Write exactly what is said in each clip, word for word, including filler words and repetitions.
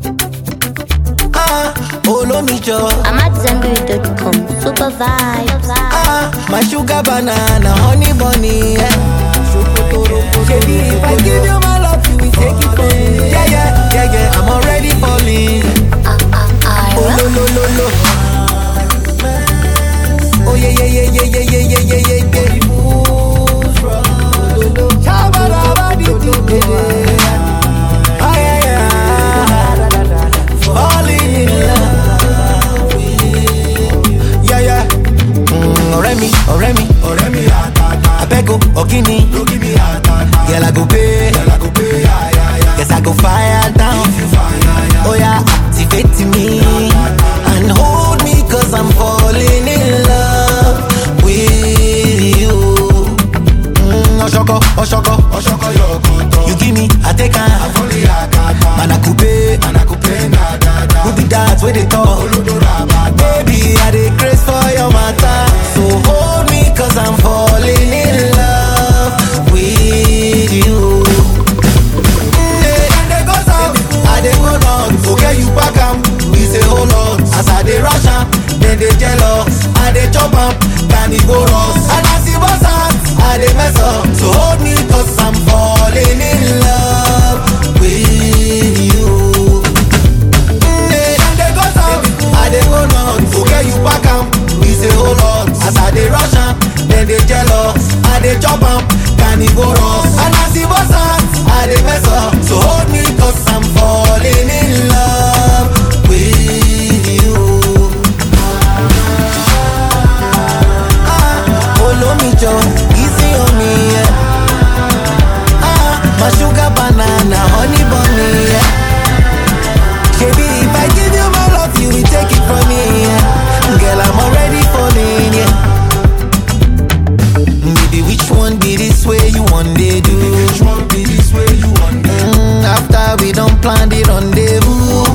Ah, Olomijo. I'm at Zambiri dot com. Super vibes. Ah, my sugar banana, honey bunny. Yeah. Baby, if I give you my love, you will take it from me. Yeah, yeah, yeah, yeah. I'm already falling. Uh, uh, uh, Oh, lo, lo, lo, lo. Oh, yeah, yeah, yeah, yeah, yeah, yeah, yeah, yeah, yeah, yeah. Oh, yeah, yeah. Falling in love. Yeah, yeah. Mm, Oremi, Oremi, Oremi. I beg you, Okini. Girl, I go pay. Yes, I go fire down. Oh, yeah, activate me and hold me, cause I'm falling in love with you. Mm, Oshoko, Oshoko, Oshoko, you give me, I take her. Man, I could pay, man, I could pay. Who be that where they talk? Baby, I dey craze for your matter. So hold me, cause I'm falling in love with you. I dey go down, okay you back am. We say hold on, as I dey rush am, then they jealous. I dey chop am, carnivorous. And as it was hard, I dey mess up. So hold me, cause I'm falling in love with you. Then they go down, I dey go down, okay you back am. We say hold on, as I dey rush am, then they jealous. I dey chop am, carnivorous. And as it was hard, I dey mess up. So hold me, cause I'm falling in love with you. Ah, Olomijo, easy on me, yeah. Ah, my sugar banana, honey bunny, yeah. Baby, if I give you my love, you will take it from me, yeah. Girl, I'm already falling, yeah. Baby, which one be this way you want to do? Which one be this way you want to do? Mm, after we don't plan the rendezvous,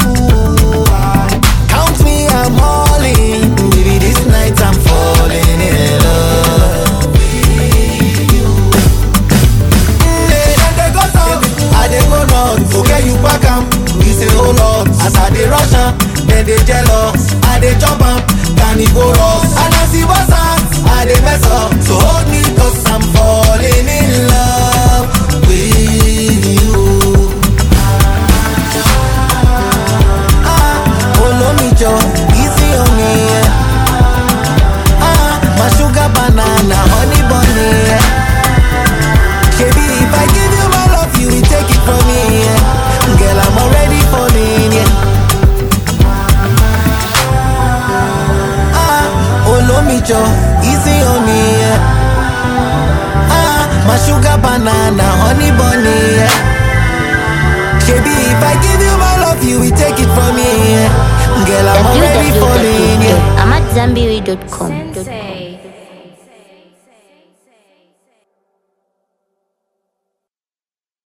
count me, I'm all in. Baby, this night I'm falling in love with you. Mm, then they go down, I dey go down. Okay, you back am, we say hold on. As I dey rush am, then they jealous. I dey chop am, carnivorous. And as it was hard, I dey mess up. So hold me, cause I'm falling in love with you. Ah, Olomijo, easy on me, yeah. Ah, my sugar banana, honey bunny, yeah. Baby, if I give you my love, you will take it from me, yeah. Girl, I'm already falling, yeah. Ah, Olomijo, easy on me, yeah. Ah, my sugar banana, honey bunny, yeah. Baby, if I give you my love, you will take it from me, yeah. Girl, I'm already falling, yeah. I'm at Zambiri dot com.